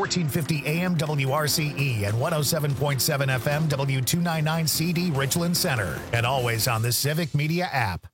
1450 AM WRCE and 107.7 FM W299 CD Richland Center. And always on the Civic Media app.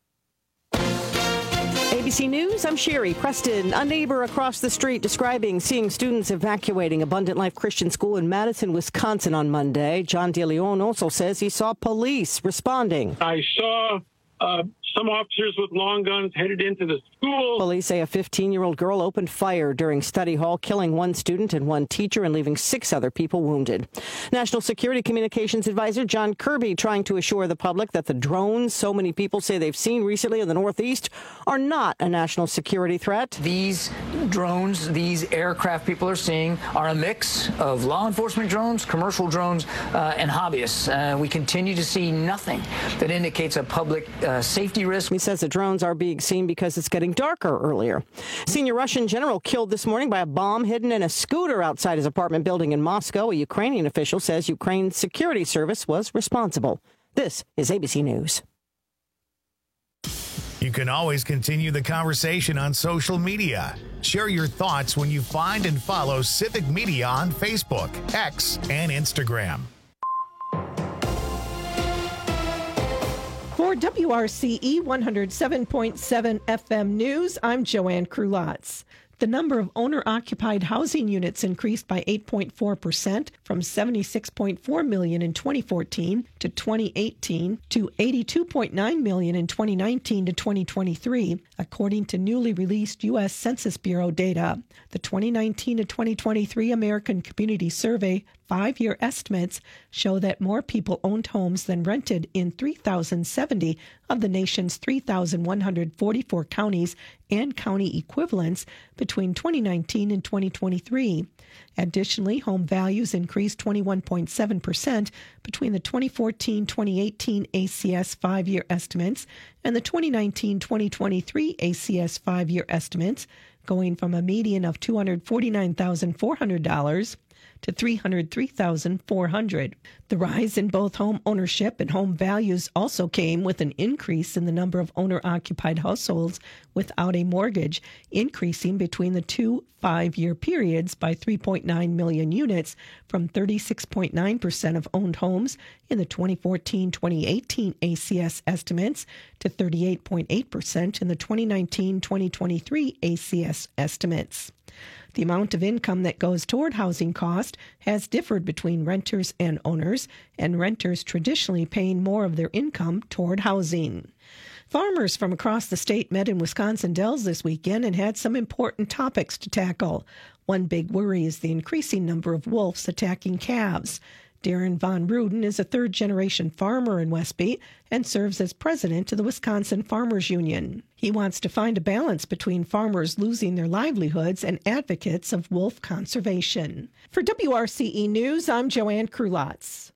ABC News, I'm Sherry Preston. A neighbor across the street describing seeing students evacuating Abundant Life Christian School in Madison, Wisconsin on Monday. John DeLeon also says he saw police responding. I saw some officers with long guns headed into the school. Police say a 15-year-old girl opened fire during study hall, killing one student and one teacher and leaving 6 other people wounded. National Security Communications Advisor John Kirby trying to assure the public that the drones so many people say they've seen recently in the Northeast are not a national security threat. These drones, these aircraft people are seeing are a mix of law enforcement drones, commercial drones, and hobbyists. We continue to see nothing that indicates a public safety risk. He says the drones are being seen because it's getting darker earlier. Senior Russian general killed this morning by a bomb hidden in a scooter outside his apartment building in Moscow. A Ukrainian official says Ukraine's security service was responsible. This is ABC News. You can always continue the conversation on social media. Share your thoughts when you find and follow Civic Media on Facebook, X, and Instagram. For WRCE 107.7 FM News, I'm Joanne Krulotz. The number of owner-occupied housing units increased by 8.4% from 76.4 million in 2014 to 2018 to 82.9 million in 2019 to 2023, according to newly released U.S. Census Bureau data. The 2019 to 2023 American Community Survey 5-year estimates show that more people owned homes than rented in 3,070 of the nation's 3,144 counties and county equivalents between 2019 and 2023. Additionally, home values increased 21.7% between the 2014-2018 ACS 5-year estimates and the 2019-2023 ACS 5-year estimates, going from a median of $249,400 to $303,400. The rise in both home ownership and home values also came with an increase in the number of owner-occupied households without a mortgage, increasing between the two 5-year periods by 3.9 million units from 36.9% of owned homes in the 2014-2018 ACS estimates to 38.8% in the 2019-2023 ACS estimates. The amount of income that goes toward housing cost has differed between renters and owners, and renters traditionally paying more of their income toward housing. Farmers from across the state met in Wisconsin Dells this weekend and had some important topics to tackle. One big worry is the increasing number of wolves attacking calves. Darren Von Ruden is a third-generation farmer in Westby and serves as president of the Wisconsin Farmers Union. He wants to find a balance between farmers losing their livelihoods and advocates of wolf conservation. For WRCE News, I'm Joanne Krulotz.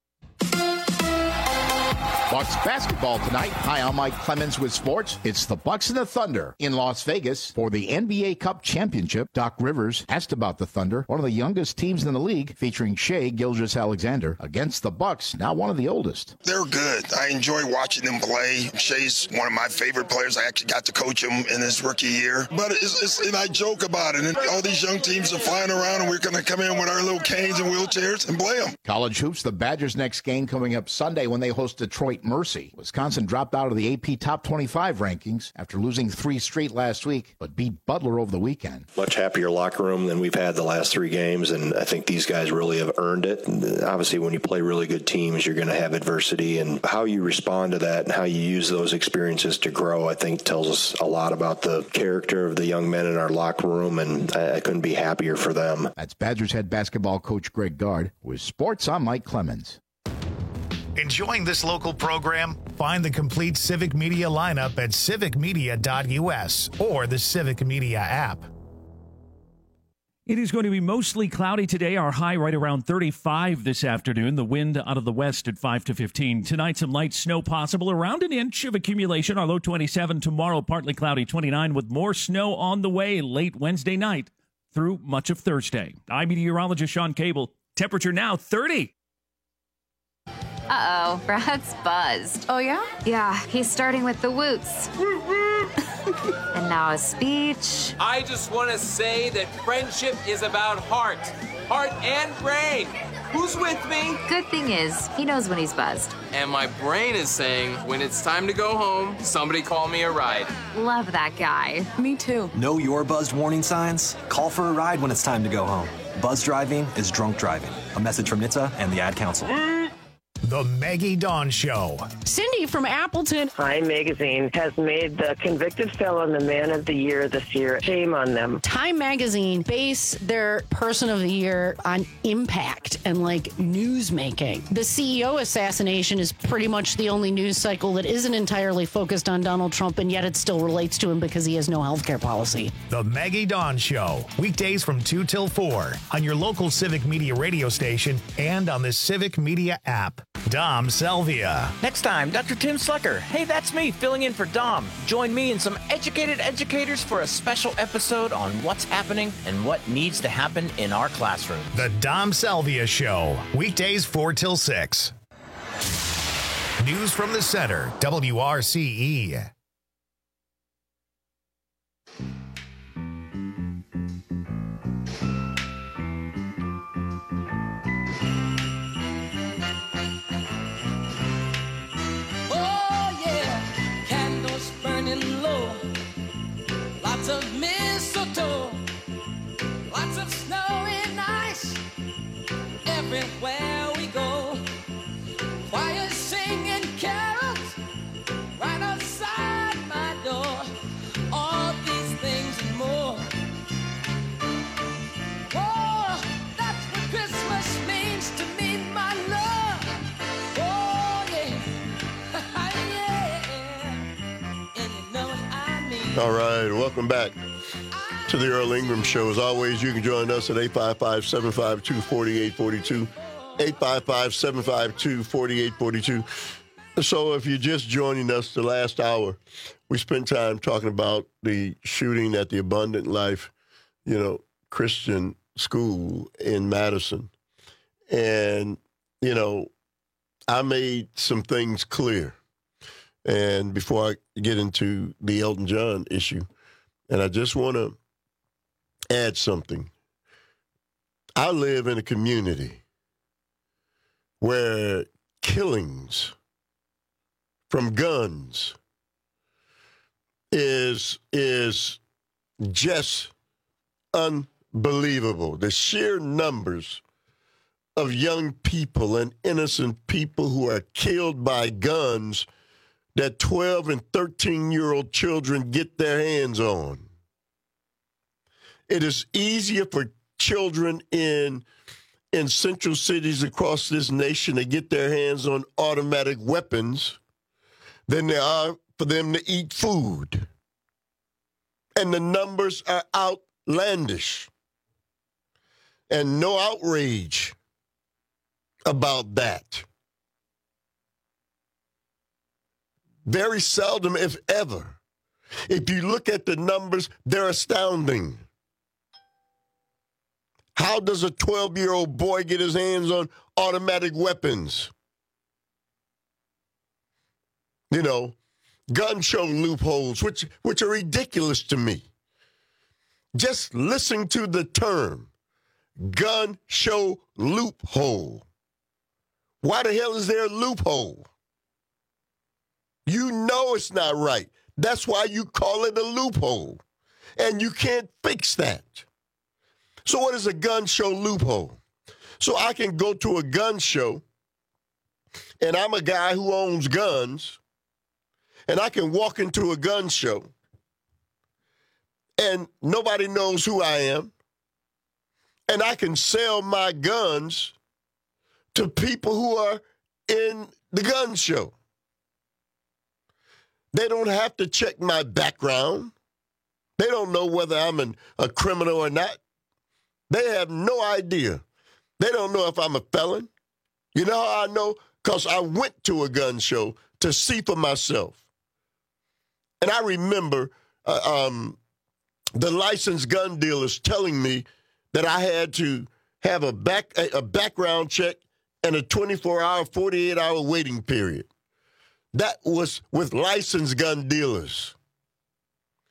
Bucks basketball tonight. Hi, I'm Mike Clemens with sports. It's the Bucks and the Thunder in Las Vegas for the NBA Cup Championship. Doc Rivers asked about the Thunder, one of the youngest teams in the league, featuring Shai Gilgeous-Alexander, against the Bucks, now one of the oldest. They're good. I enjoy watching them play. Shai's one of my favorite players. I actually got to coach him in his rookie year. But and I joke about it. And all these young teams are flying around, and we're going to come in with our little canes and wheelchairs and play them. College hoops, the Badgers' next game coming up Sunday when they host Detroit Mercy. Wisconsin dropped out of the AP Top 25 rankings after losing 3 straight last week, but beat Butler over the weekend. Much happier locker room than we've had the last 3 games, and I think these guys really have earned it. And obviously, when you play really good teams, you're going to have adversity, and how you respond to that and how you use those experiences to grow, I think, tells us a lot about the character of the young men in our locker room, and I couldn't be happier for them. That's Badgers head basketball coach Greg Gard. With sports, I'm Mike Clemens. Enjoying this local program? Find the complete Civic Media lineup at civicmedia.us or the Civic Media app. It is going to be mostly cloudy today. Our high right around 35 this afternoon. The wind out of the west at 5 to 15. Tonight, some light snow possible. Around an inch of accumulation. Our low 27. Tomorrow, partly cloudy 29 with more snow on the way late Wednesday night through much of Thursday. I'm meteorologist Sean Cable. Temperature now 30. Uh-oh, Brad's buzzed. Oh, yeah? Yeah, he's starting with the woots. And now a speech. I just want to say that friendship is about heart and brain. Who's with me? Good thing is, he knows when he's buzzed. And my brain is saying, when it's time to go home, somebody call me a ride. Love that guy. Me too. Know your buzzed warning signs? Call for a ride when it's time to go home. Buzz driving is drunk driving. A message from NHTSA and the Ad Council. The Maggie Dawn Show. Cindy from Appleton. Time Magazine has made the convicted felon the Man of the Year this year. Shame on them. Time Magazine base their Person of the Year on impact and like news making. The CEO assassination is pretty much the only news cycle that isn't entirely focused on Donald Trump, and yet it still relates to him because he has no health care policy. The Maggie Dawn Show. Weekdays from 2 till 4 on your local Civic Media radio station and on the Civic Media app. Dom Salvia. Next time, Dr. Tim Slucker. Hey, that's me filling in for Dom. Join me and some educated educators for a special episode on what's happening and what needs to happen in our classroom. The Dom Salvia Show. Weekdays 4 till 6. News from the Center, WRCE. Lots of mistletoe, lots of snow and ice, everywhere we go. Choirs singing carols right outside my door. All these things and more. Oh, that's what Christmas means to me, my love. Oh, yeah. All right, welcome back to the Earl Ingram Show. As always, you can join us at 855-752-4842, 855-752-4842. So if you're just joining us the last hour, we spent time talking about the shooting at the Abundant Life, Christian school in Madison. And, I made some things clear. And before I get into the Elton John issue, and I just want to add something. I live in a community where killings from guns is just unbelievable. The sheer numbers of young people and innocent people who are killed by guns that 12 and 13-year-old children get their hands on. It is easier for children in central cities across this nation to get their hands on automatic weapons than they are for them to eat food. And the numbers are outlandish. And no outrage about that. Very seldom, if ever. If you look at the numbers, they're astounding. How does a 12-year-old boy get his hands on automatic weapons? Gun show loopholes, which are ridiculous to me. Just listen to the term, gun show loophole. Why the hell is there a loophole? You know it's not right. That's why you call it a loophole. And you can't fix that. So what is a gun show loophole? So I can go to a gun show, and I'm a guy who owns guns, and I can walk into a gun show, and nobody knows who I am, and I can sell my guns to people who are in the gun show. They don't have to check my background. They don't know whether I'm a criminal or not. They have no idea. They don't know if I'm a felon. You know how I know? Because I went to a gun show to see for myself. And I remember the licensed gun dealers telling me that I had to have a background check and a 24-hour, 48-hour waiting period. That was with licensed gun dealers.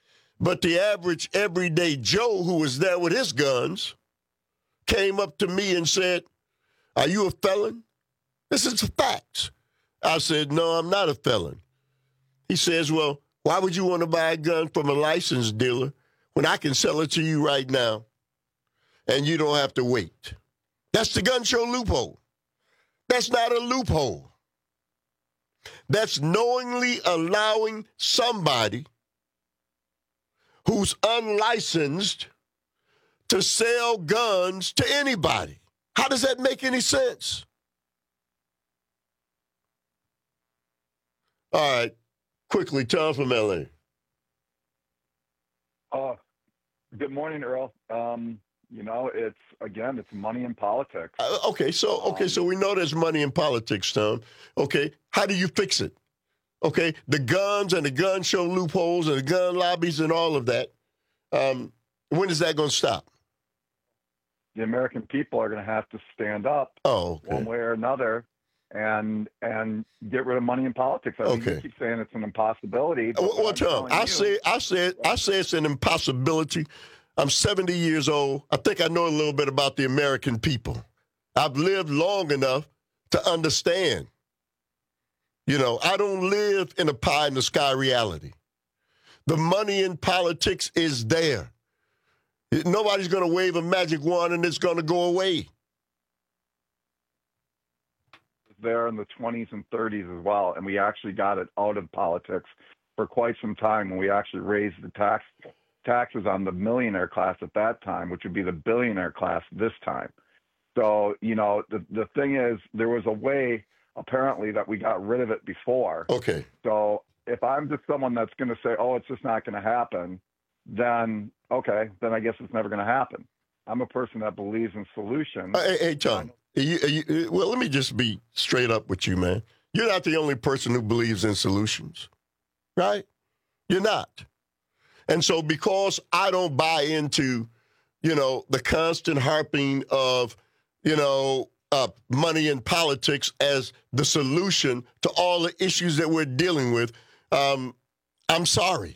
But the average everyday Joe who was there with his guns came up to me and said, "Are you a felon?" This is facts. I said, "No, I'm not a felon." He says, "Well, why would you want to buy a gun from a licensed dealer when I can sell it to you right now and you don't have to wait?" That's the gun show loophole. That's not a loophole. That's knowingly allowing somebody who's unlicensed to sell guns to anybody. How does that make any sense? All right, quickly, Tom from L.A. Good morning, Earl. It's money in politics. So we know there's money in politics, Tom. Okay, how do you fix it? Okay, the guns and the gun show loopholes and the gun lobbies and all of that. When is that going to stop? The American people are going to have to stand up one way or another and get rid of money in politics. I mean, you keep saying it's an impossibility. Well, Tom, I say it's an impossibility. I'm 70 years old. I think I know a little bit about the American people. I've lived long enough to understand. I don't live in a pie-in-the-sky reality. The money in politics is there. Nobody's going to wave a magic wand and it's going to go away. There in the 20s and 30s as well, and we actually got it out of politics for quite some time when we actually raised the taxes on the millionaire class at that time, which would be the billionaire class this time. So, the thing is, there was a way, apparently, that we got rid of it before. Okay. So if I'm just someone that's going to say, oh, it's just not going to happen, then I guess it's never going to happen. I'm a person that believes in solutions. Hey, Tom, well, let me just be straight up with you, man. You're not the only person who believes in solutions, right? You're not. And so because I don't buy into, the constant harping of, money in politics as the solution to all the issues that we're dealing with, I'm sorry.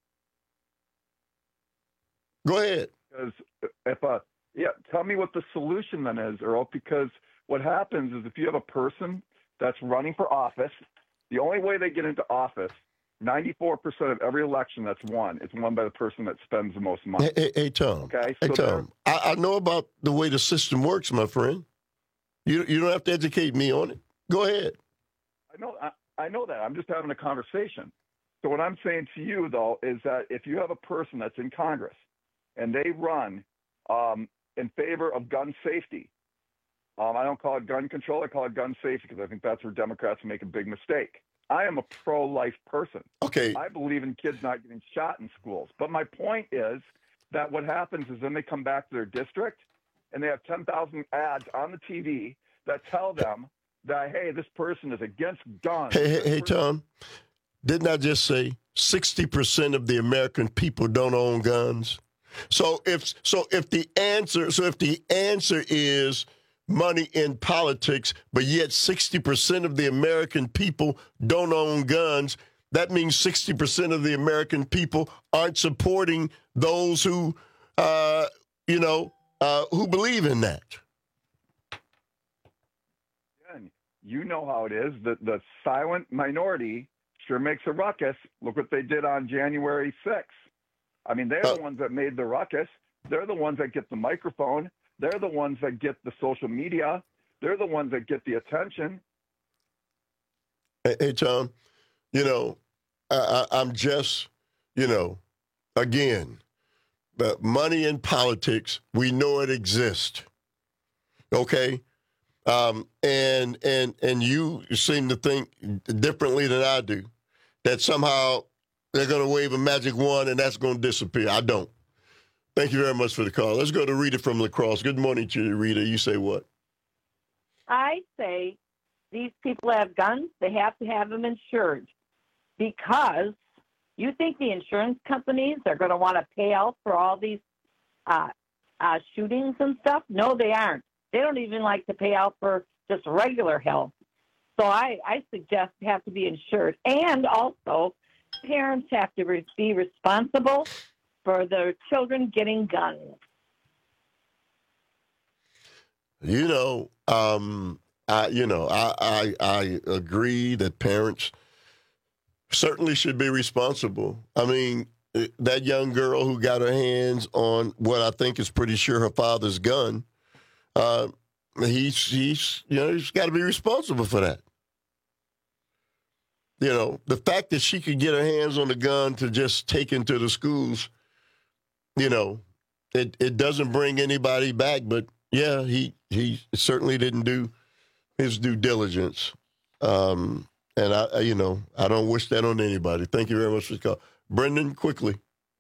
Go ahead. Because tell me what the solution then is, Earl, because what happens is if you have a person that's running for office, the only way they get into office, 94% of every election that's won is won by the person that spends the most money. Hey Tom. Okay. Hey, Tom. I know about the way the system works, my friend. You don't have to educate me on it. Go ahead. I know that. I'm just having a conversation. So what I'm saying to you, though, is that if you have a person that's in Congress and they run in favor of gun safety, I don't call it gun control. I call it gun safety because I think that's where Democrats make a big mistake. I am a pro-life person. Okay. I believe in kids not getting shot in schools. But my point is that what happens is then they come back to their district and they have 10,000 ads on the TV that tell them that, hey, this person is against guns. Hey, Tom, didn't I just say 60% of the American people don't own guns? So if the answer is money in politics, but yet 60% of the American people don't own guns, that means 60% of the American people aren't supporting those who believe in that. You know how it is. The silent minority sure makes a ruckus. Look what they did on January 6th. I mean, they're the ones that made the ruckus. They're the ones that get the microphone. They're the ones that get the social media. They're the ones that get the attention. Hey, Tom, I'm just, again, but money in politics, we know it exists. Okay? And you seem to think differently than I do, that somehow they're going to wave a magic wand and that's going to disappear. I don't. Thank you very much for the call. Let's go to Rita from La Crosse. Good morning to you, Rita. You say what? I say these people have guns. They have to have them insured because you think the insurance companies are going to want to pay out for all these shootings and stuff? No, they aren't. They don't even like to pay out for just regular health. So I suggest they have to be insured. And also, parents have to be responsible for their children getting guns? I agree that parents certainly should be responsible. I mean, that young girl who got her hands on what I think is pretty sure her father's gun, he's got to be responsible for that. The fact that she could get her hands on the gun to just take into the schools, it doesn't bring anybody back. But yeah, he certainly didn't do his due diligence. And I don't wish that on anybody. Thank you very much for the call. Brendan, quickly.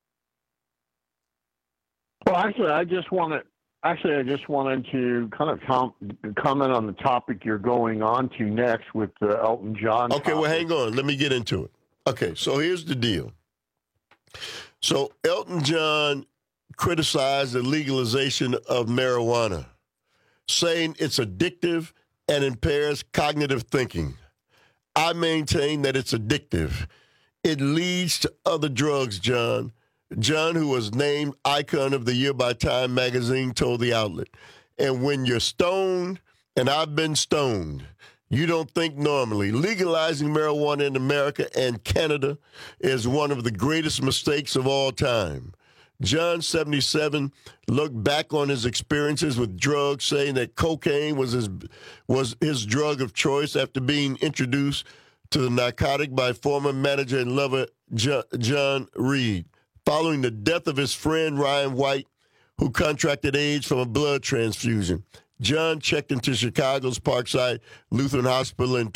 Well, actually, I just wanted to kind of comment on the topic you're going on to next with Elton John. Okay, well, hang on. Let me get into it. Okay, so here's the deal. So Elton John criticized the legalization of marijuana, saying it's addictive and impairs cognitive thinking. I maintain that it's addictive. It leads to other drugs, John. John, who was named Icon of the Year by Time magazine, told the outlet. And when you're stoned, and I've been stoned, you don't think normally. Legalizing marijuana in America and Canada is one of the greatest mistakes of all time. John, 77, looked back on his experiences with drugs, saying that cocaine was his drug of choice after being introduced to the narcotic by former manager and lover John Reed, following the death of his friend Ryan White, who contracted AIDS from a blood transfusion. John checked into Chicago's Parkside Lutheran Hospital in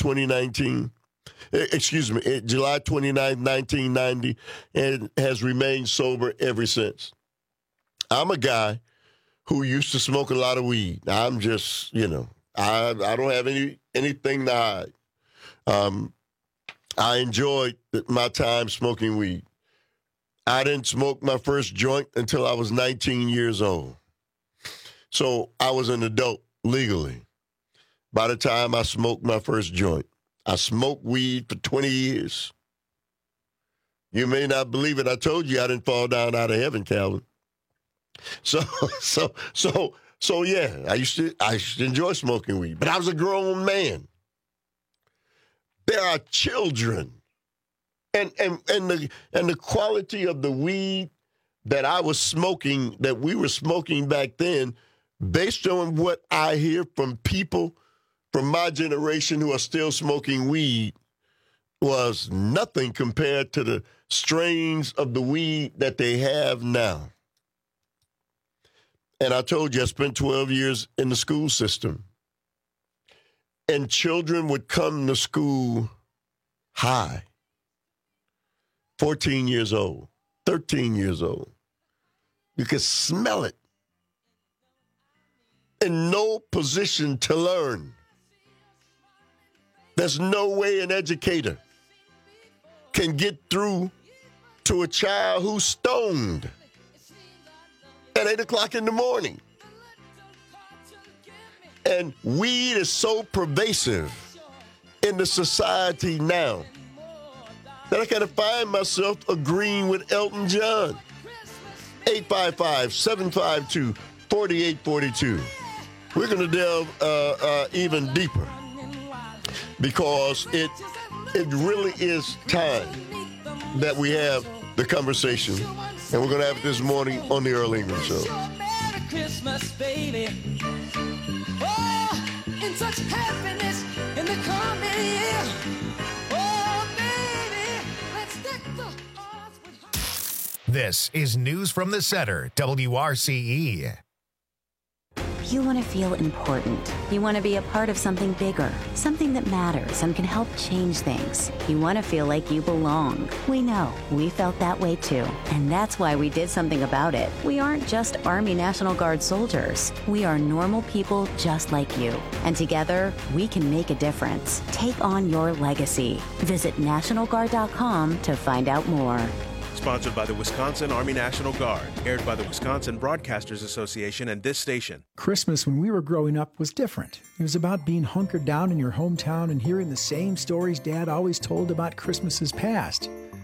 July 29, 1990, and has remained sober ever since. I'm a guy who used to smoke a lot of weed. I'm just, I don't have anything to hide. I enjoyed my time smoking weed. I didn't smoke my first joint until I was 19 years old. So I was an adult legally by the time I smoked my first joint. I smoked weed for 20 years. You may not believe it. I told you I didn't fall down out of heaven, Calvin. So yeah, I used to enjoy smoking weed, but I was a grown man. There are children, and the quality of the weed that I was smoking, that we were smoking back then, based on what I hear from people from my generation who are still smoking weed, was nothing compared to the strains of the weed that they have now. And I told you, I spent 12 years in the school system. And children would come to school high, 14 years old, 13 years old. You could smell it. In no position to learn. There's no way an educator can get through to a child who's stoned at 8 o'clock in the morning. And weed is so pervasive in the society now that I kind of find myself agreeing with Elton John. 855-752-4842. We're going to delve even deeper because it really is time that we have the conversation. And we're going to have it this morning on the Earl Ingram Show. Merry Christmas, baby. Oh, in such happiness in the coming year. Oh, baby, let's deck the odds with... This is News from the Center, WRCE. You want to feel important. You want to be a part of something bigger, something that matters and can help change things. You want to feel like you belong. We know. We felt that way too. And that's why we did something about it. We aren't just Army National Guard soldiers. We are normal people just like you. And together, we can make a difference. Take on your legacy. Visit NationalGuard.com to find out more. Sponsored by the Wisconsin Army National Guard. Aired by the Wisconsin Broadcasters Association and this station. Christmas when we were growing up was different. It was about being hunkered down in your hometown and hearing the same stories Dad always told about Christmases past.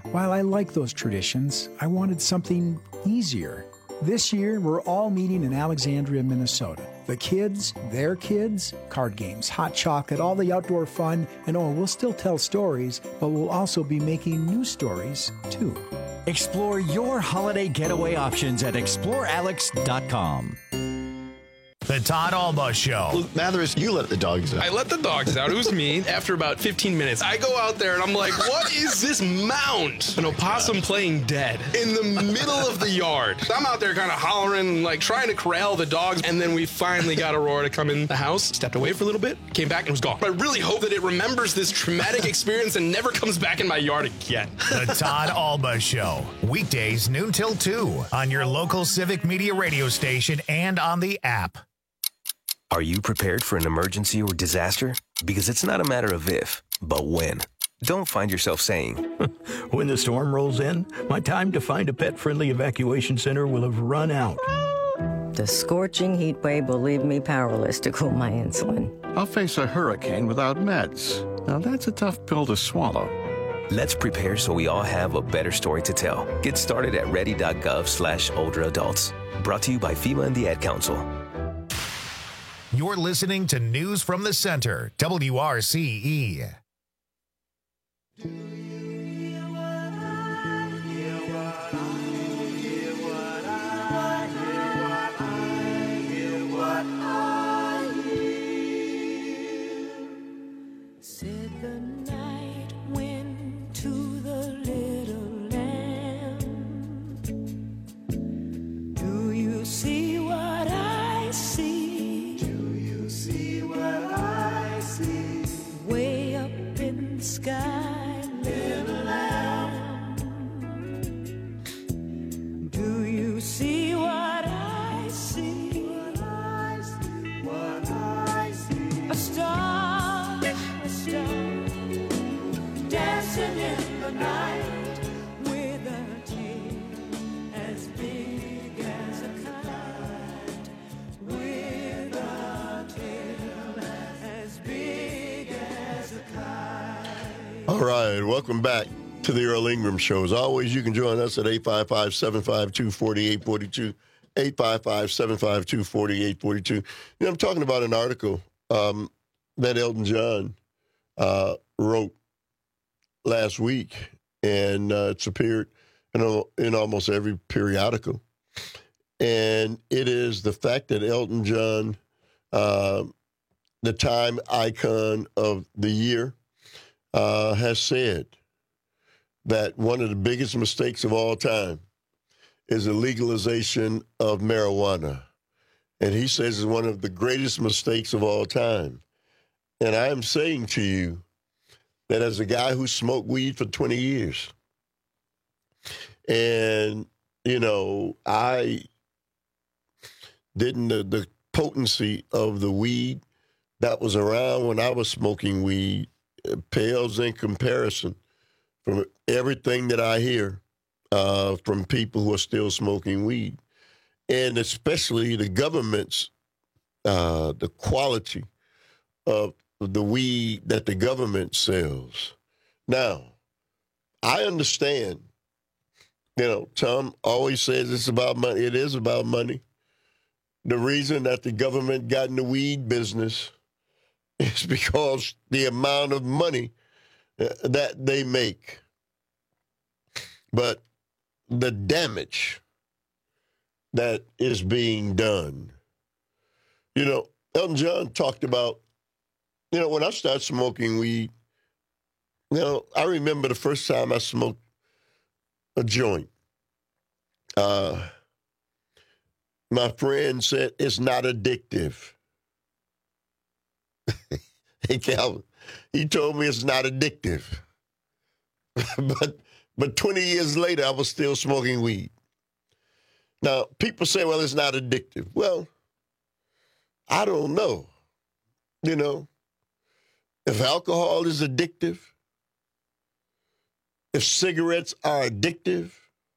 While I like those traditions, I wanted something easier. This year, we're all meeting in Alexandria, Minnesota. The kids, their kids, card games, hot chocolate, all the outdoor fun, and we'll still tell stories, but we'll also be making new stories, too. Explore your holiday getaway options at explorealex.com. The Todd Alba Show. Luke Mathers, you let the dogs out. I let the dogs out. It was me. After about 15 minutes, I go out there and I'm like, what is this mound? An opossum playing dead in the middle of the yard. I'm out there kind of hollering, like trying to corral the dogs. And then we finally got Aurora to come in the house, stepped away for a little bit, came back and was gone. I really hope that it remembers this traumatic experience and never comes back in my yard again. The Todd Alba Show. Weekdays noon till 2 on your local Civic Media radio station and on the app. Are you prepared for an emergency or disaster? Because it's not a matter of if, but when. Don't find yourself saying, when the storm rolls in, my time to find a pet-friendly evacuation center will have run out. The scorching heat wave will leave me powerless to cool my insulin. I'll face a hurricane without meds. Now that's a tough pill to swallow. Let's prepare so we all have a better story to tell. Get started at ready.gov/older adults. Brought to you by FEMA and the Ad Council. You're listening to News from the Center, WRCE. Said the night wind to the little lamb. Do you see what I see? Do you see what I see? Way up in the sky, little lamb. Do you see what I see? What I see? What I see? A star. Dancing in the night with a tail as big as a kite, with a tail as big as a kite. All right, welcome back to the Earl Ingram Show. As always, you can join us at 855-752-4842, 855-752-4842. You know, I'm talking about an article that Elton John wrote last week, and it's appeared in almost every periodical. And it is the fact that Elton John, the Time Icon of the Year, has said that one of the biggest mistakes of all time is the legalization of marijuana. And he says it's one of the greatest mistakes of all time. And I am saying to you that as a guy who smoked weed for 20 years, and, you know, I didn't, the potency of the weed that was around when I was smoking weed pales in comparison from everything that I hear from people who are still smoking weed, and especially the government's, the quality of the weed that the government sells. Now, I understand, you know, Tom always says it's about money. It is about money. The reason that the government got in the weed business is because the amount of money that they make. But the damage that is being done. You know, Elton John talked about, you know, when I started smoking weed, you know, I remember the first time I smoked a joint. My friend said, it's not addictive. Hey, Calvin, he told me it's not addictive. But 20 years later, I was still smoking weed. Now, people say, well, it's not addictive. Well, I don't know. You know, if alcohol is addictive, if cigarettes are addictive,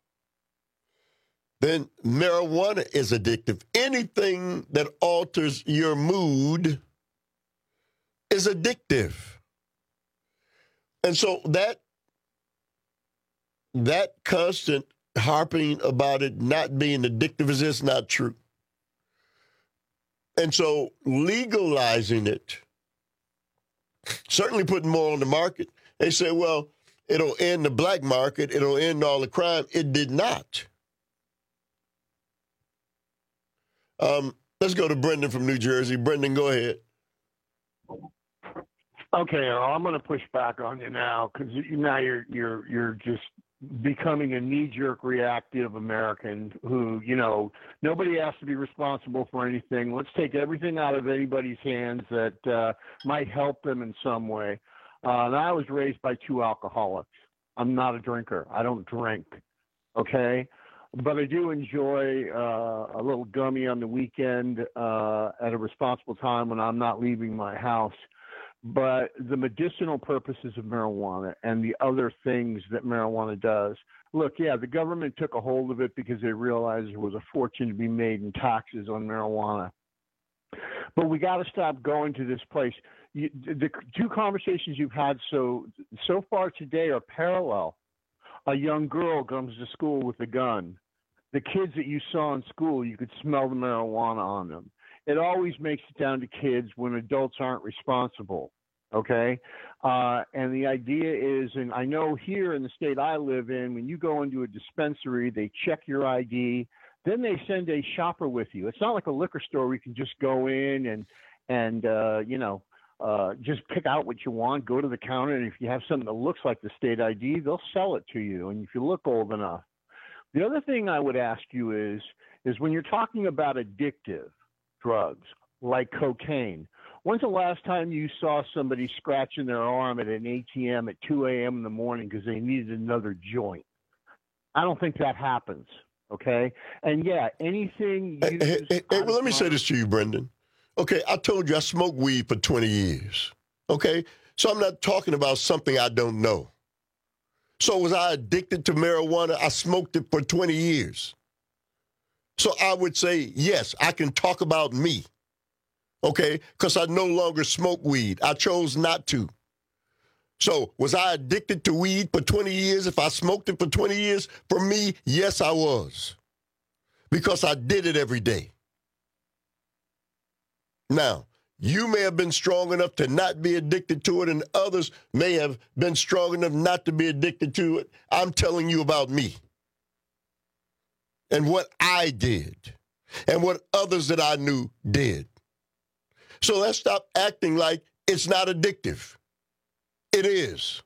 then marijuana is addictive. Anything that alters your mood is addictive. And so that that constant harping about it not being addictive is just not true. And so legalizing it, certainly putting more on the market, they say, well, it'll end the black market, it'll end all the crime. It did not. Let's go to Brendan from New Jersey. Brendan, go ahead. Okay, Earl, I'm going to push back on you now because now you're just becoming a knee-jerk reactive American who, nobody has to be responsible for anything. Let's take everything out of anybody's hands that might help them in some way. And I was raised by two alcoholics. I'm not a drinker. I don't drink, okay? But I do enjoy a little gummy on the weekend at a responsible time when I'm not leaving my house. But the medicinal purposes of marijuana and the other things that marijuana does, look, yeah, the government took a hold of it because they realized there was a fortune to be made in taxes on marijuana. But we got to stop going to this place. The two conversations you've had so far today are parallel. A young girl comes to school with a gun. The kids that you saw in school, you could smell the marijuana on them. It always makes it down to kids when adults aren't responsible, okay? And the idea is, and I know here in the state I live in, when you go into a dispensary, they check your ID, then they send a shopper with you. It's not like a liquor store where you can just go in and just pick out what you want, go to the counter, and if you have something that looks like the state ID, they'll sell it to you, and if you look old enough. The other thing I would ask you is when you're talking about addictive drugs like cocaine, when's the last time you saw somebody scratching their arm at an ATM at 2 a.m. in the morning because they needed another joint? I don't think that happens, okay? And, yeah, anything well, let me say this to you, Brendan. Okay, I told you I smoked weed for 20 years, okay? So I'm not talking about something I don't know. So was I addicted to marijuana? I smoked it for 20 years. So I would say, yes, I can talk about me, okay, because I no longer smoke weed. I chose not to. So was I addicted to weed for 20 years? If I smoked it for 20 years, for me, yes, I was, because I did it every day. Now, you may have been strong enough to not be addicted to it, and others may have been strong enough not to be addicted to it. I'm telling you about me and what I did and what others that I knew did. So let's stop acting like it's not addictive. It is.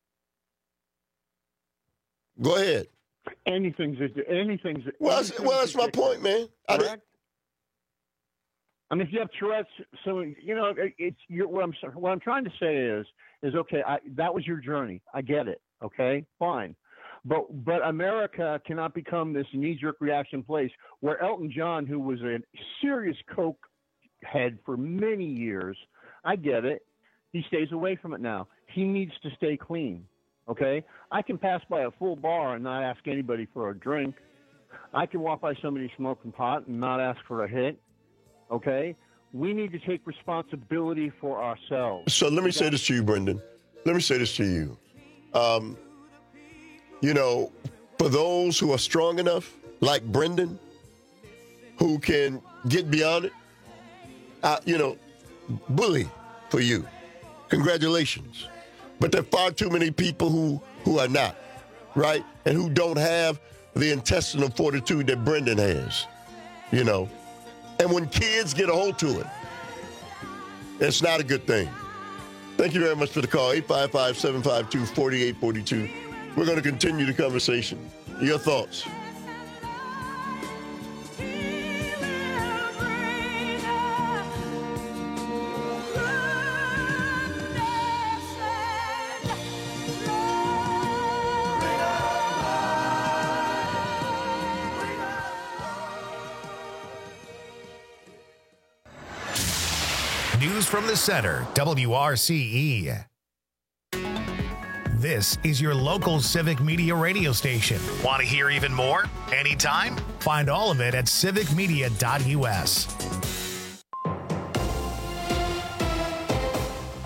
Go ahead. Anything's. Well, that's my point, man. I mean, if you have Tourette's, so what I'm trying to say is okay. That was your journey. I get it. Okay, fine. But America cannot become this knee-jerk reaction place where Elton John, who was a serious coke head for many years, I get it. He stays away from it now. He needs to stay clean. Okay, I can pass by a full bar and not ask anybody for a drink. I can walk by somebody smoking pot and not ask for a hit. Okay? We need to take responsibility for ourselves. So let me say this to you, Brendan. Let me say this to you. For those who are strong enough, like Brendan, who can get beyond it, bully for you. Congratulations. But there are far too many people who are not, right? And who don't have the intestinal fortitude that Brendan has, And when kids get a hold to it, it's not a good thing. Thank you very much for the call, 855-752-4842. We're going to continue the conversation. Your thoughts? News from the center, WRCE. This is your local civic media radio station. Want to hear even more? Anytime? Find all of it at civicmedia.us.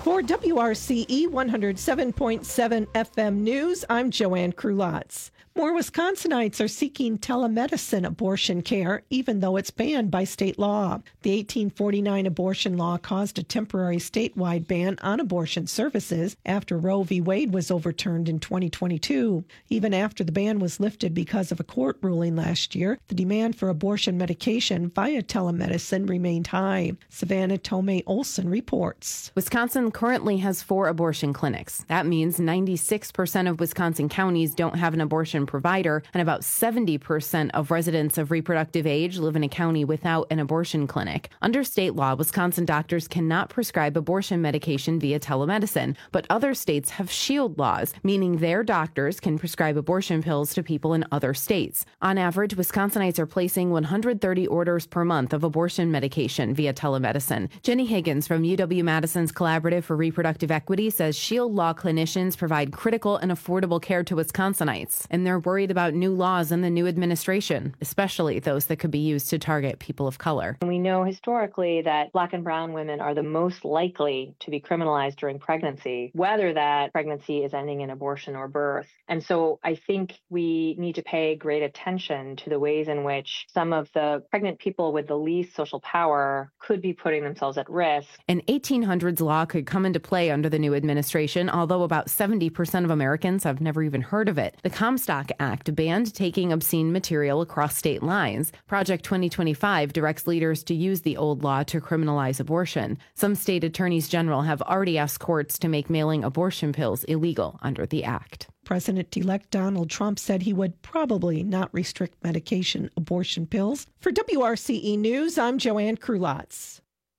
For WRCE 107.7 FM News, I'm Joanne Krulotz. More Wisconsinites are seeking telemedicine abortion care, even though it's banned by state law. The 1849 abortion law caused a temporary statewide ban on abortion services after Roe v. Wade was overturned in 2022. Even after the ban was lifted because of a court ruling last year, the demand for abortion medication via telemedicine remained high. Savannah Tomei Olson reports. Wisconsin currently has 4 abortion clinics. That means 96% of Wisconsin counties don't have an abortion provider, and about 70% of residents of reproductive age live in a county without an abortion clinic. Under state law, Wisconsin doctors cannot prescribe abortion medication via telemedicine, but other states have shield laws, meaning their doctors can prescribe abortion pills to people in other states. On average, Wisconsinites are placing 130 orders per month of abortion medication via telemedicine. Jenny Higgins from UW-Madison's Collaborative for Reproductive Equity says shield law clinicians provide critical and affordable care to Wisconsinites, and they're worried about new laws in the new administration, especially those that could be used to target people of color. We know historically that Black and brown women are the most likely to be criminalized during pregnancy, whether that pregnancy is ending in abortion or birth. And so I think we need to pay great attention to the ways in which some of the pregnant people with the least social power could be putting themselves at risk. An 1800s law could come into play under the new administration, although about 70% of Americans have never even heard of it. The Comstock Act banned taking obscene material across state lines. Project 2025 directs leaders to use the old law to criminalize abortion. Some state attorneys general have already asked courts to make mailing abortion pills illegal under the act. President-elect Donald Trump said he would probably not restrict medication abortion pills. For WRCE News, I'm Joanne Krulotz.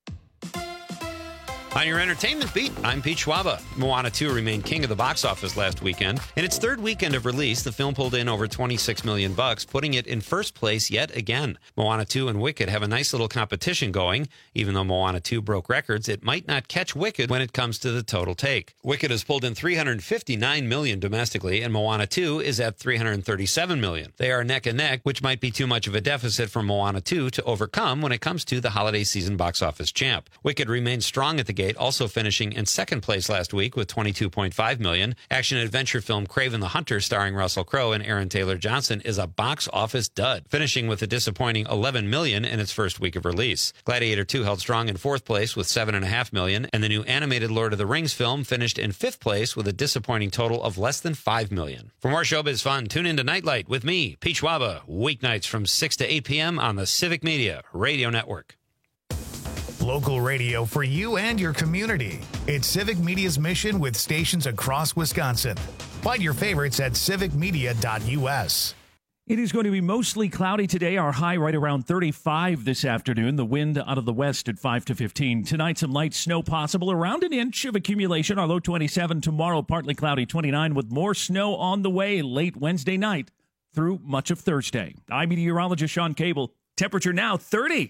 On your entertainment beat, I'm Pete Schwaba. Moana 2 remained king of the box office last weekend. In its third weekend of release, the film pulled in over $26 million, putting it in first place yet again. Moana 2 and Wicked have a nice little competition going. Even though Moana 2 broke records, it might not catch Wicked when it comes to the total take. Wicked has pulled in $359 million domestically, and Moana 2 is at $337 million. They are neck and neck, which might be too much of a deficit for Moana 2 to overcome when it comes to the holiday season box office champ. Wicked remains strong at the gate, also finishing in second place last week with $22.5 million. Action-adventure film Kraven the Hunter, starring Russell Crowe and Aaron Taylor Johnson, is a box office dud, finishing with a disappointing $11 million in its first week of release. Gladiator 2 held strong in fourth place with $7.5 million, and the new animated Lord of the Rings film finished in fifth place with a disappointing total of less than $5 million. For more showbiz fun, tune in to Nightlight with me, Pete Schwaba, weeknights from 6 to 8 p.m. on the Civic Media Radio Network. Local radio for you and your community. It's Civic Media's mission with stations across Wisconsin. Find your favorites at civicmedia.us. It is going to be mostly cloudy today. Our high right around 35 this afternoon. The wind out of the west at 5 to 15. Tonight, some light snow possible. Around an inch of accumulation. Our low 27. Tomorrow, partly cloudy 29 with more snow on the way late Wednesday night through much of Thursday. I'm meteorologist Sean Cable. Temperature now 30.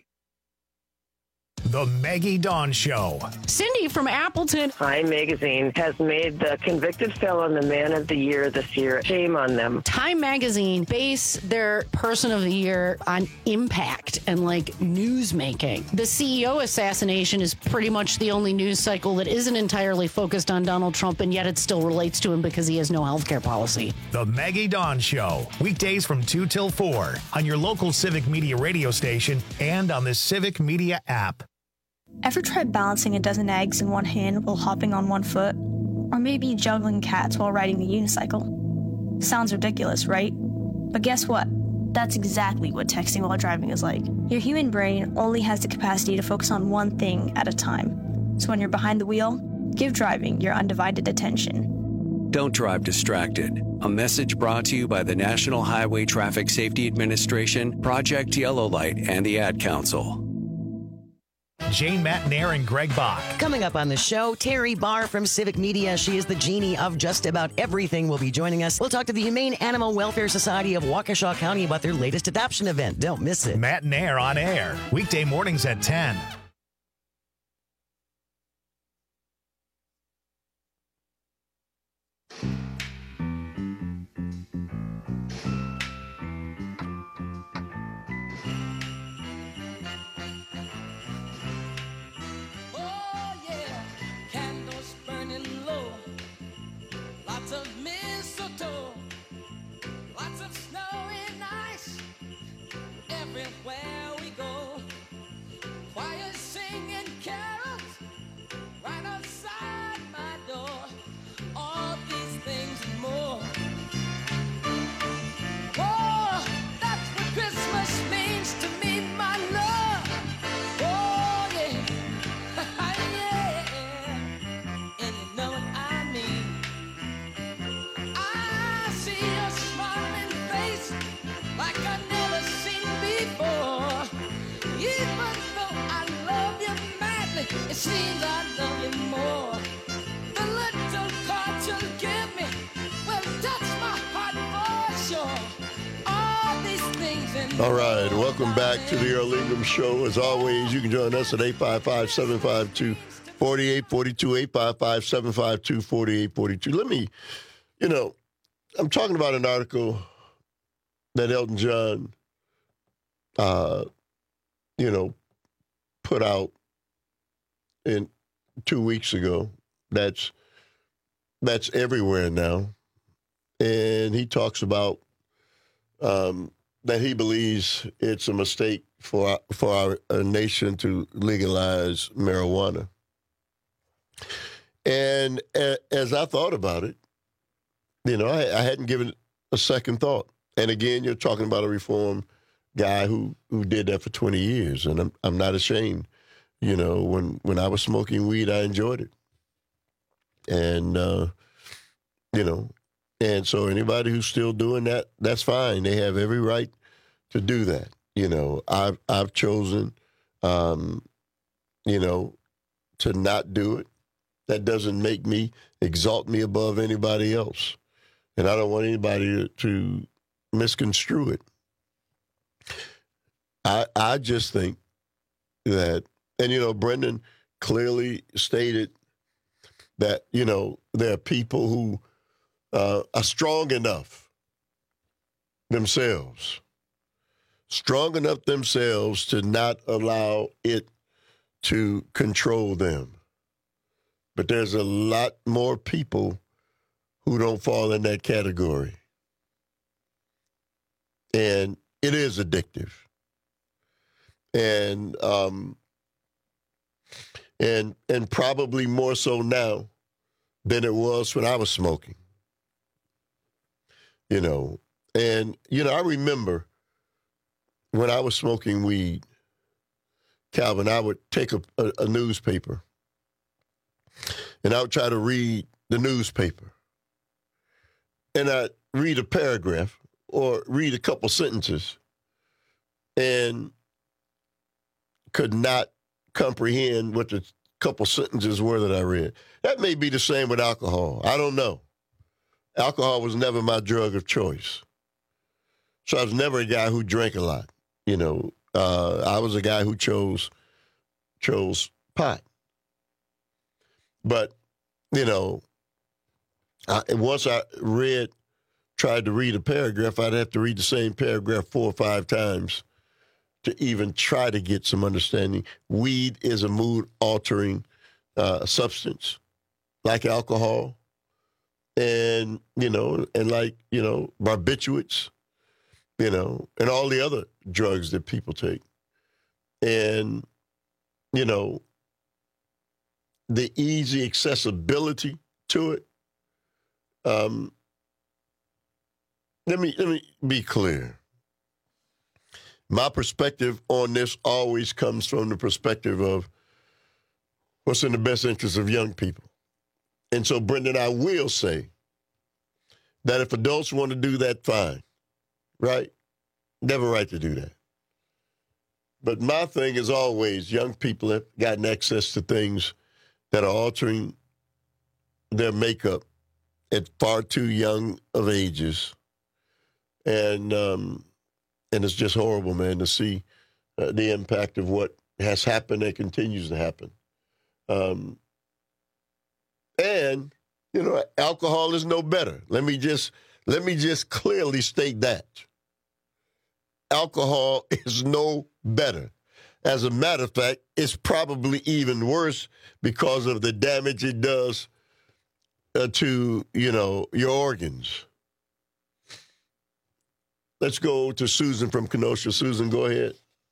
The Maggie Dawn Show. Cindy from Appleton. Time Magazine has made the convicted felon the man of the year this year. Shame on them. Time Magazine base their person of the year on impact and like news making. The CEO assassination is pretty much the only news cycle that isn't entirely focused on Donald Trump, and yet it still relates to him because he has no healthcare policy. The Maggie Dawn Show. Weekdays from 2 till 4 on your local Civic Media radio station and on the Civic Media app. Ever tried balancing a dozen eggs in one hand while hopping on one foot? Or maybe juggling cats while riding the unicycle? Sounds ridiculous, right? But guess what? That's exactly what texting while driving is like. Your human brain only has the capacity to focus on one thing at a time. So when you're behind the wheel, give driving your undivided attention. Don't drive distracted. A message brought to you by the National Highway Traffic Safety Administration, Project Yellow Light, and the Ad Council. Jane Matnair and Greg Bach. Coming up on the show, Terry Barr from Civic Media. She is the genie of just about everything. Will be joining us. We'll talk to the Humane Animal Welfare Society of Waukesha County about their latest adoption event. Don't miss it. Matnair on air. Weekday mornings at 10. seems I love you more. The little card you give me will touch my heart for sure. All these things and All right, welcome back to the Earl Ingram Show. As always, you can join us at 855-752-4842, 855-752-4842. Let me, I'm talking about an article that Elton John, put out 2 weeks ago. That's everywhere now. And he talks about that he believes it's a mistake for our nation to legalize marijuana. And as I thought about it, I hadn't given it a second thought. And again, you're talking about a reform guy who did that for 20 years, and I'm not ashamed. When I was smoking weed, I enjoyed it. And, and so anybody who's still doing that, that's fine. They have every right to do that. I've chosen, to not do it. That doesn't exalt me above anybody else. And I don't want anybody to misconstrue it. I just think that, and, Brendan clearly stated that, there are people who are strong enough themselves to not allow it to control them. But there's a lot more people who don't fall in that category. And it is addictive. And probably more so now than it was when I was smoking. And, I remember when I was smoking weed, Calvin, I would take a newspaper and I would try to read the newspaper. And I'd read a paragraph or read a couple sentences and could not comprehend what the couple sentences were that I read. That may be the same with alcohol. I don't know. Alcohol was never my drug of choice. So I was never a guy who drank a lot. I was a guy who chose pot. But, once I tried to read a paragraph, I'd have to read the same paragraph 4 or 5 times to even try to get some understanding. Weed is a mood-altering substance, like alcohol, and like barbiturates, and all the other drugs that people take, and the easy accessibility to it. Let me be clear. My perspective on this always comes from the perspective of what's in the best interest of young people. And so, Brendan, I will say that if adults want to do that, fine, right? They have a right to do that. But my thing is always young people have gotten access to things that are altering their makeup at far too young of ages. And it's just horrible, man, to see the impact of what has happened and continues to happen. And, alcohol is no better. Let me just clearly state that. Alcohol is no better. As a matter of fact, it's probably even worse because of the damage it does to, your organs. Let's go to Susan from Kenosha. Susan, go ahead.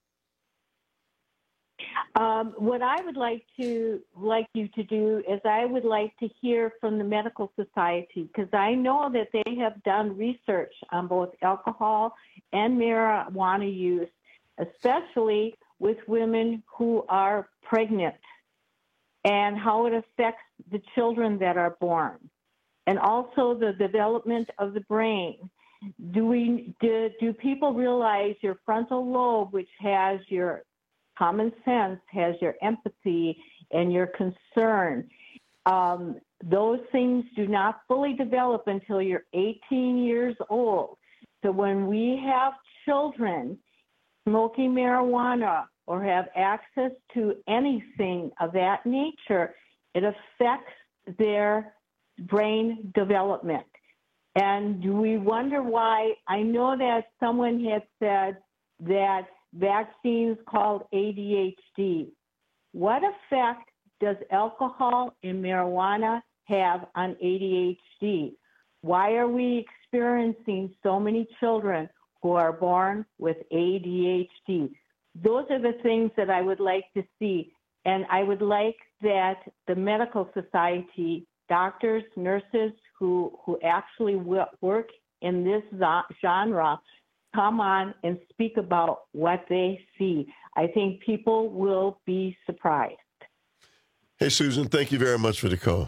What I would like you to do is I would like to hear from the medical society, because I know that they have done research on both alcohol and marijuana use, especially with women who are pregnant, and how it affects the children that are born, and also the development of the brain. Do people realize your frontal lobe, which has your common sense, has your empathy, and your concern. Those things do not fully develop until you're 18 years old. So when we have children smoking marijuana or have access to anything of that nature, it affects their brain development. And we wonder why. I know that someone had said that vaccines called ADHD. What effect does alcohol and marijuana have on ADHD? Why are we experiencing so many children who are born with ADHD? Those are the things that I would like to see. And I would like that the medical society, doctors, nurses who actually work in this genre, come on and speak about what they see. I think people will be surprised. Hey, Susan, thank you very much for the call.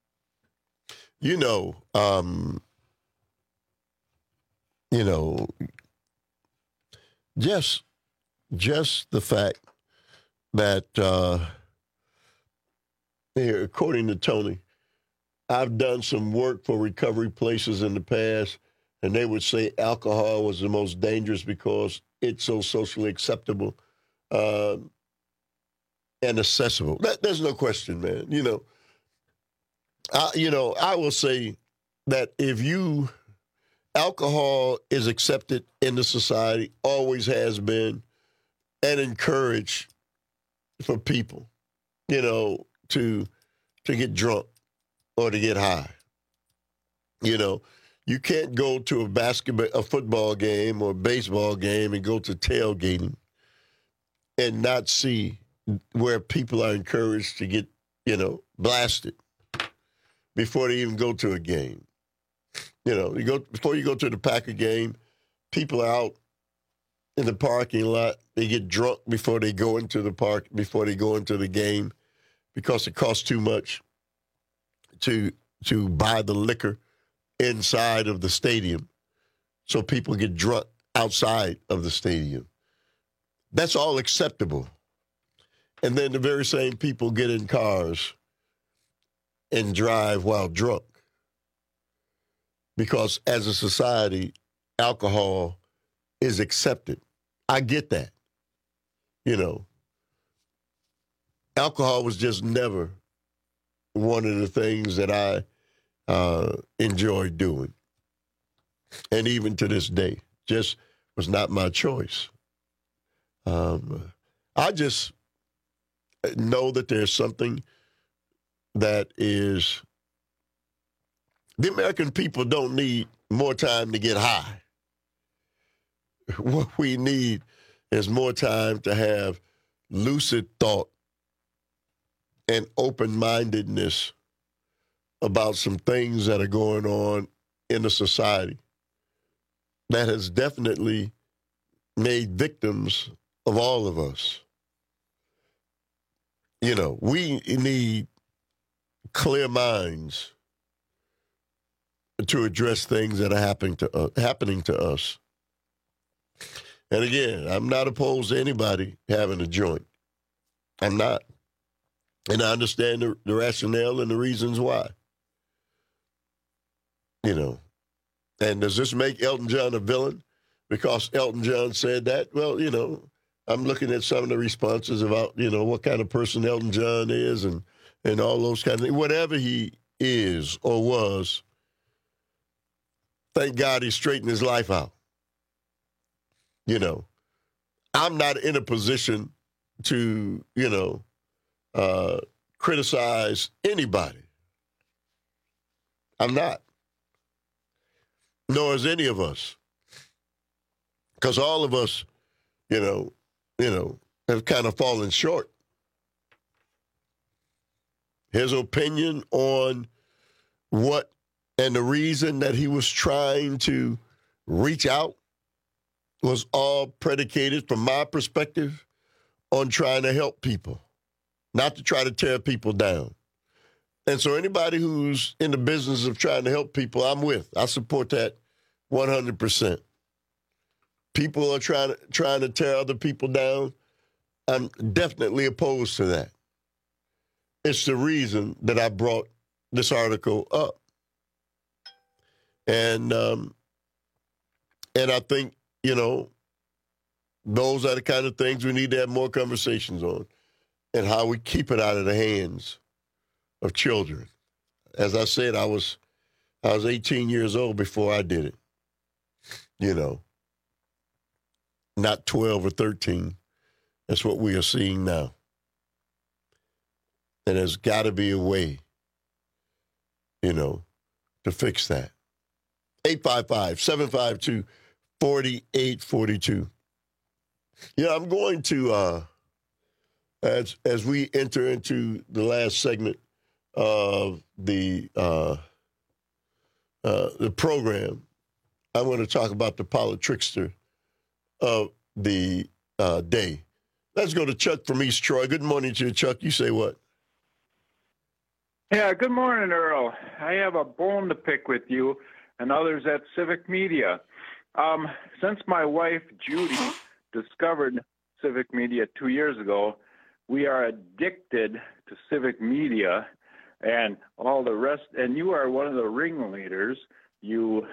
Just the fact that, according to Tony, I've done some work for recovery places in the past, and they would say alcohol was the most dangerous because it's so socially acceptable and accessible. There's no question, man. I will say that alcohol is accepted in the society, always has been, and encouraged for people, to get drunk or to get high. You can't go to a football game or a baseball game and go to tailgating and not see where people are encouraged to get, blasted before they even go to a game. Before you go to the Packer game, people are out in the parking lot. They get drunk before they go into the park, before they go into the game, because it costs too much to buy the liquor inside of the stadium. So people get drunk outside of the stadium. That's all acceptable. And then the very same people get in cars and drive while drunk. Because as a society, alcohol is accepted. I get that. Alcohol was just never one of the things that I enjoyed doing. And even to this day, just was not my choice. I just know that there's something that is, the American people don't need more time to get high. What we need is more time to have lucid thought and open-mindedness about some things that are going on in the society that has definitely made victims of all of us. We need clear minds to address things that are happening to us. And again, I'm not opposed to anybody having a joint. I'm not. And I understand the rationale and the reasons why. And does this make Elton John a villain because Elton John said that? Well, I'm looking at some of the responses about, what kind of person Elton John is and all those kind of things. Whatever he is or was, thank God he straightened his life out. I'm not in a position to, criticize anybody. I'm not. Nor is any of us. Because all of us, have kind of fallen short. His opinion on what and the reason that he was trying to reach out was all predicated, from my perspective, on trying to help people, not to try to tear people down. And so anybody who's in the business of trying to help people, I'm with. I support that 100%. People are trying to tear other people down. I'm definitely opposed to that. it's the reason that I brought this article up. And I think, those are the kind of things we need to have more conversations on, and how we keep it out of the hands of children. As I said, I was 18 years old before I did it. Not 12 or 13. That's what we are seeing now. And there's got to be a way, to fix that. 855-752-4842. I'm going to, as we enter into the last segment of the program, I'm going to talk about the politrickster of the day. Let's go to Chuck from East Troy. Good morning to you, Chuck. You say what? Yeah, good morning, Earl. I have a bone to pick with you and others at Civic Media. Since my wife, Judy, discovered Civic Media 2 years ago, we are addicted to Civic Media and all the rest. And you are one of the ringleaders, you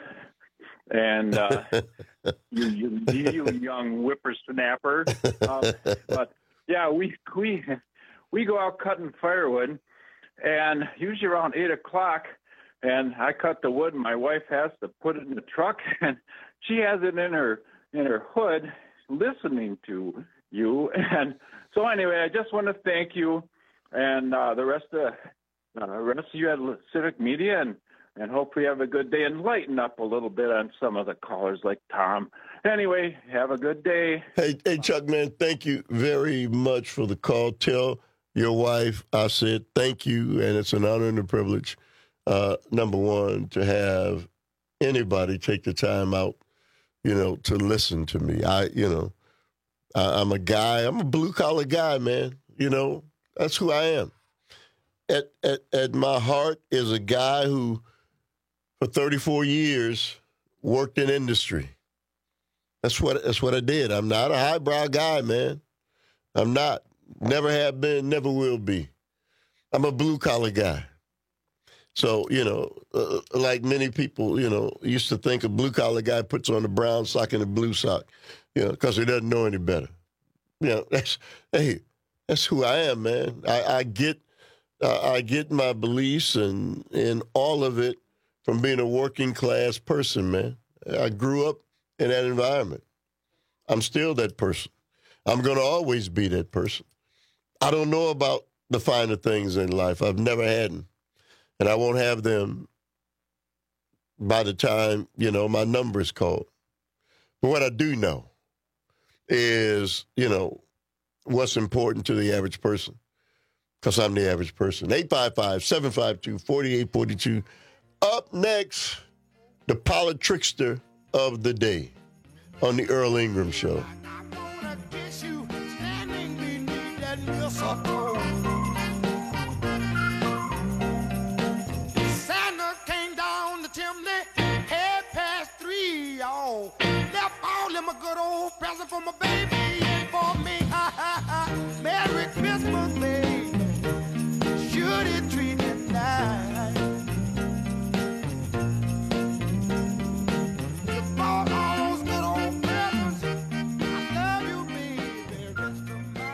young whippersnapper. But yeah, we go out cutting firewood, and usually around 8 o'clock, and I cut the wood, and my wife has to put it in the truck, and she has it in her hood, listening to you. And so anyway, I just want to thank you and the rest of you at Civic Media, and hope we have a good day and lighten up a little bit on some of the callers like Tom. Anyway, have a good day. Hey, Chuck, man, thank you very much for the call. Tell your wife I said thank you, and it's an honor and a privilege, number one, to have anybody take the time out, to listen to me. I'm a guy. I'm a blue-collar guy, man. That's who I am. At my heart is a guy who, for 34 years, worked in industry. That's what I did. I'm not a highbrow guy, man. I'm not. Never have been, never will be. I'm a blue-collar guy. So, like many people, used to think a blue-collar guy puts on a brown sock and a blue sock, because he doesn't know any better. That's who I am, man. I get my beliefs and all of it from being a working-class person, man. I grew up in that environment. I'm still that person. I'm going to always be that person. I don't know about the finer things in life. I've never had them. And I won't have them by the time, my number is called. But what I do know is, what's important to the average person, because I'm the average person. 855-752-4842. Up next, the politrickster of the day on the Earl Ingram Show. Santa came down the chimney, head past 3, y'all. Left all them a good old present for my baby and for me. Merry Christmas, baby. Should it treat you nice? You bought all those good old presents. I love you, baby, the rest of my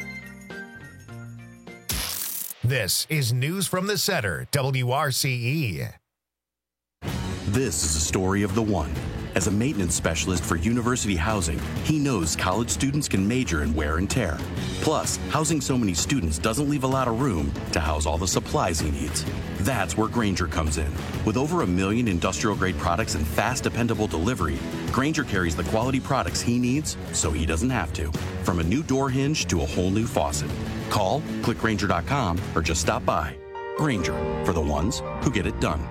life. This is News from the Center, WRCE. This is a story of the one. As a maintenance specialist for University Housing, he knows college students can major in wear and tear. Plus, housing so many students doesn't leave a lot of room to house all the supplies he needs. That's where Grainger comes in. With over 1 million industrial-grade products and fast, dependable delivery, Grainger carries the quality products he needs so he doesn't have to. From a new door hinge to a whole new faucet. Call, click Grainger.com, or just stop by. Grainger, for the ones who get it done.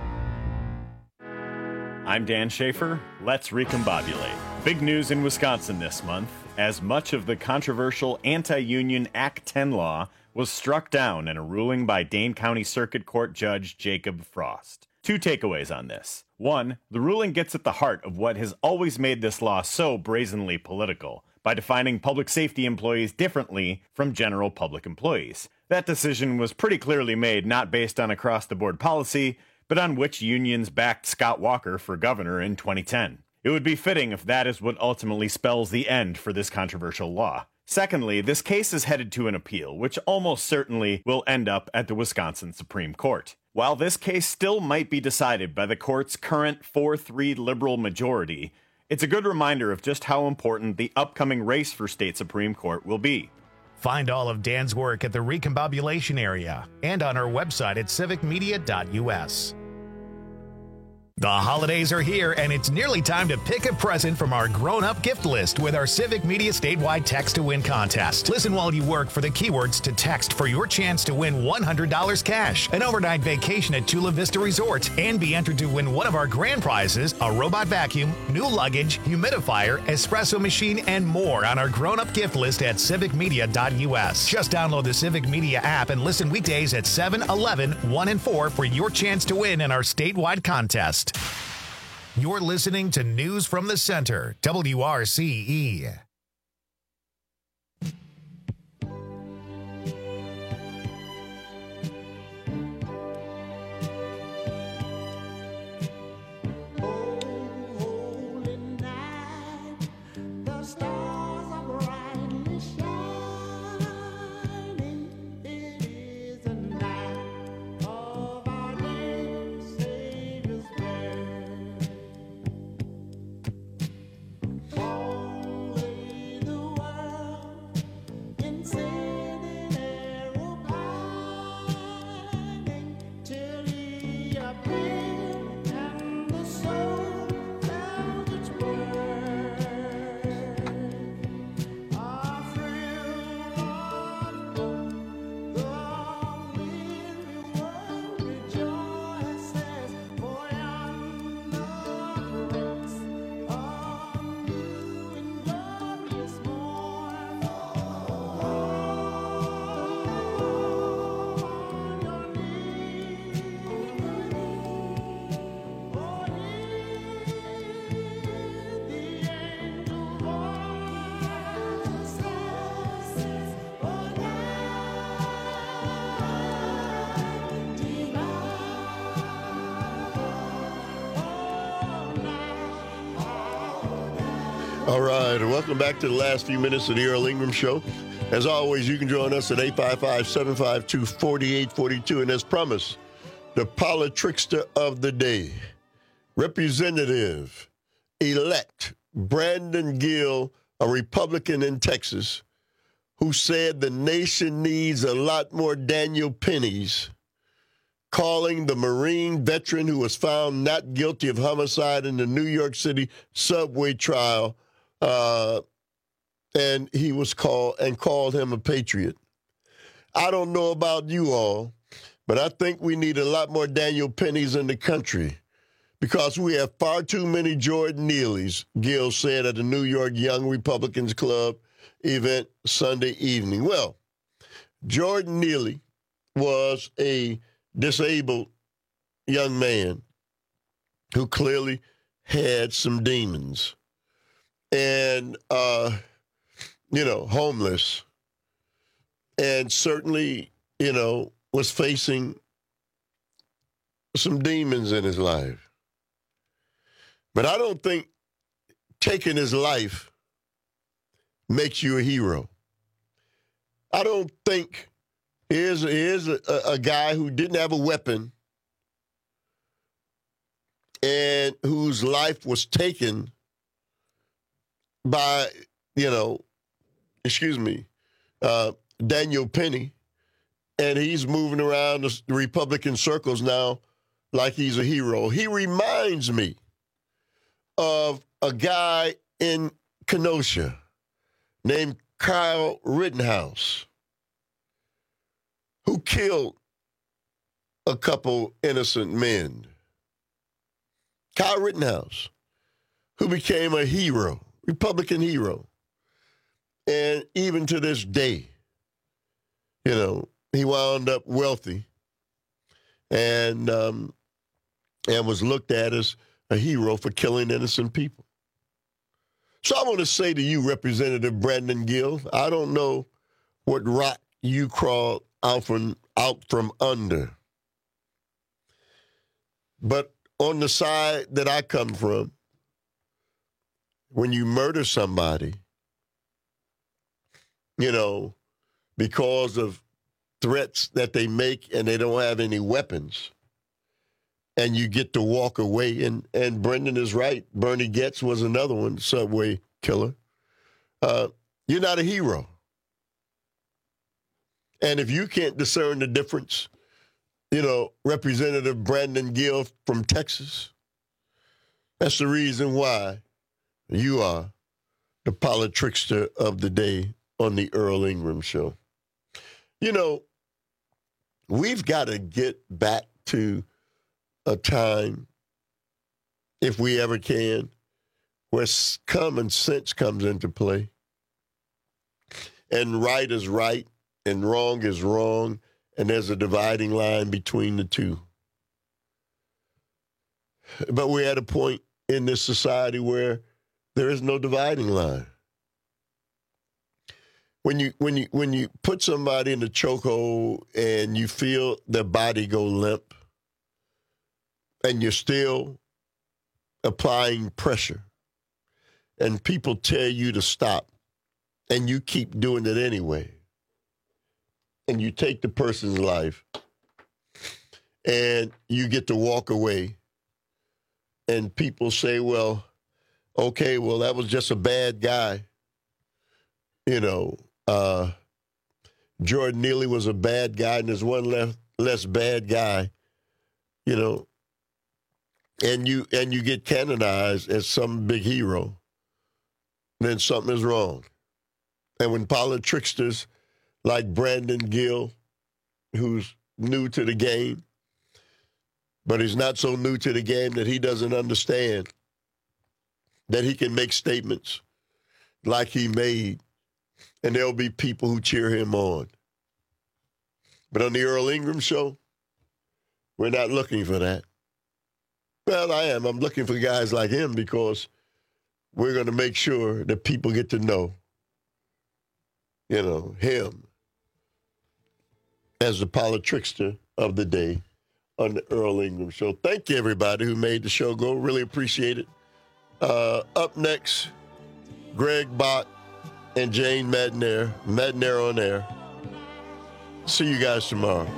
I'm Dan Schaefer. Let's recombobulate. Big news in Wisconsin this month, as much of the controversial anti-union Act 10 law was struck down in a ruling by Dane County Circuit Court Judge Jacob Frost. 2 takeaways on this. 1, the ruling gets at the heart of what has always made this law so brazenly political, by defining public safety employees differently from general public employees. That decision was pretty clearly made not based on across-the-board policy, but on which unions backed Scott Walker for governor in 2010. It would be fitting if that is what ultimately spells the end for this controversial law. Secondly, this case is headed to an appeal, which almost certainly will end up at the Wisconsin Supreme Court. While this case still might be decided by the court's current 4-3 liberal majority, it's a good reminder of just how important the upcoming race for state Supreme Court will be. Find all of Dan's work at the Recombobulation area and on our website at civicmedia.us. The holidays are here, and it's nearly time to pick a present from our grown-up gift list with our Civic Media statewide Text to Win contest. Listen while you work for the keywords to text for your chance to win $100 cash, an overnight vacation at Chula Vista Resort, and be entered to win one of our grand prizes, a robot vacuum, new luggage, humidifier, espresso machine, and more on our grown-up gift list at civicmedia.us. Just download the Civic Media app and listen weekdays at 7, 11, 1, and 4 for your chance to win in our statewide contest. You're listening to News from the Center, WRCE. All right, welcome back to the last few minutes of the Earl Ingram Show. As always, you can join us at 855-752-4842. And as promised, the politrickster of the day, Representative-elect Brandon Gill, a Republican in Texas, who said the nation needs a lot more Daniel Pennies, calling the Marine veteran who was found not guilty of homicide in the New York City subway trial, and he was called him a patriot. I don't know about you all, but I think we need a lot more Daniel Pennies in the country because we have far too many Jordan Neelys, Gill said at the New York Young Republicans Club event Sunday evening. Well, Jordan Neely was a disabled young man who clearly had some demons and, homeless, and certainly, was facing some demons in his life. But I don't think taking his life makes you a hero. I don't think here's a guy who didn't have a weapon and whose life was taken by, Daniel Penny, and he's moving around the Republican circles now like he's a hero. He reminds me of a guy in Kenosha named Kyle Rittenhouse, who killed a couple innocent men. Kyle Rittenhouse, who became a hero, Republican hero. And even to this day, he wound up wealthy and was looked at as a hero for killing innocent people. So I want to say to you, Representative Brandon Gill, I don't know what rock you crawled out from under. But on the side that I come from, when you murder somebody, because of threats that they make and they don't have any weapons, and you get to walk away, and Brendan is right. Bernie Goetz was another one, subway killer. You're not a hero. And if you can't discern the difference, Representative Brandon Gill from Texas, that's the reason why you are the politrickster of the day on the Earl Ingram Show. We've got to get back to a time, if we ever can, where common sense comes into play. And right is right and wrong is wrong, and there's a dividing line between the two. But we're at a point in this society where there is no dividing line. When you put somebody in the chokehold and you feel their body go limp, and you're still applying pressure, and people tell you to stop, and you keep doing it anyway, and you take the person's life, and you get to walk away, and people say, well, okay, well, that was just a bad guy. Jordan Neely was a bad guy, and there's one less bad guy, and you get canonized as some big hero, then something is wrong. And when politricksters like Brandon Gill, who's new to the game, but he's not so new to the game that he doesn't understand that he can make statements like he made, and there'll be people who cheer him on. But on the Earl Ingram Show, we're not looking for that. Well, I am. I'm looking for guys like him because we're going to make sure that people get to know, him as the politrickster of the day on the Earl Ingram Show. Thank you, everybody who made the show go. Really appreciate it. Up next, Greg Bott and Jane Madnair on air. See you guys tomorrow.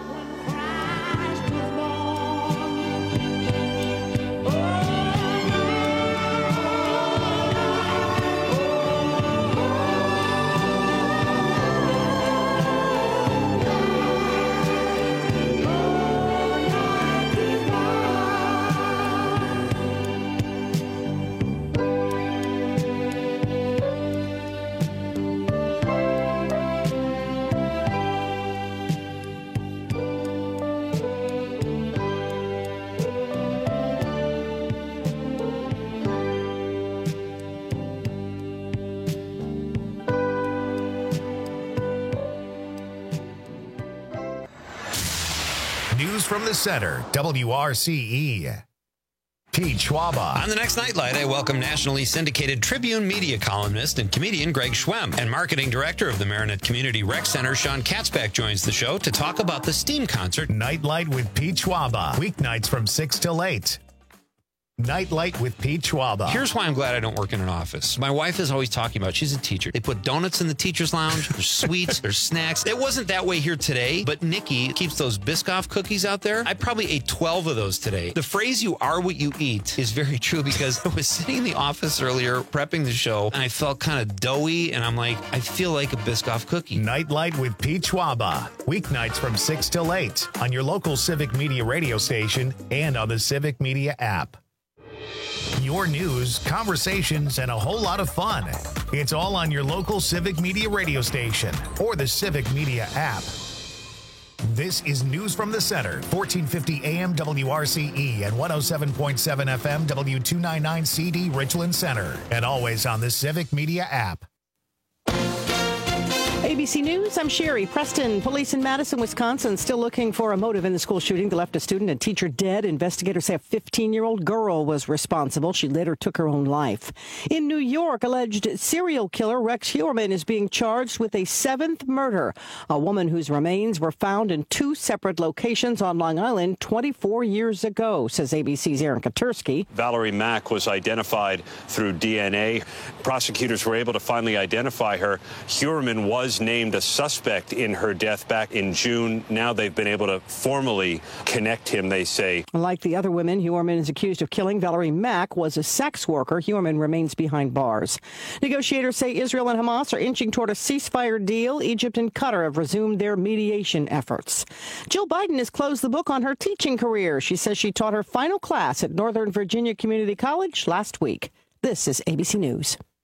From the center, WRCE. Pete Schwaba. On the next Nightlight, I welcome nationally syndicated Tribune media columnist and comedian Greg Schwemm. And marketing director of the Marinette Community Rec Center, Sean Katzbach, joins the show to talk about the STEAM concert. Nightlight with Pete Schwaba. Weeknights from 6 till 8. Nightlight with Pete Schwaba. Here's why I'm glad I don't work in an office. My wife is always talking about, she's a teacher. They put donuts in the teacher's lounge. There's sweets. There's snacks. It wasn't that way here today, but Nikki keeps those Biscoff cookies out there. I probably ate 12 of those today. The phrase, you are what you eat, is very true because I was sitting in the office earlier prepping the show and I felt kind of doughy and I'm like, I feel like a Biscoff cookie. Nightlight with Pete Schwaba. Weeknights from 6 till 8 on your local Civic Media radio station and on the Civic Media app. Your news, conversations, and a whole lot of fun. It's all on your local Civic Media radio station or the Civic Media app. This is News from the Center, 1450 AM WRCE and 107.7 FM W299 CD Richland Center, and always on the Civic Media app. ABC News, I'm Sherry Preston. Police in Madison, Wisconsin, still looking for a motive in the school shooting that left a student and teacher dead. Investigators say a 15-year-old girl was responsible. She later took her own life. In New York, alleged serial killer Rex Heuermann is being charged with a 7th murder. A woman whose remains were found in 2 separate locations on Long Island 24 years ago, says ABC's Aaron Katursky. Valerie Mack was identified through DNA. Prosecutors were able to finally identify her. Heuermann was named a suspect in her death back in June. Now they've been able to formally connect him, they say. Like the other women Heuermann is accused of killing, Valerie Mack was a sex worker. Heuermann remains behind bars. Negotiators say Israel and Hamas are inching toward a ceasefire deal. Egypt and Qatar have resumed their mediation efforts. Jill Biden has closed the book on her teaching career. She says she taught her final class at Northern Virginia Community College last week. This is ABC News.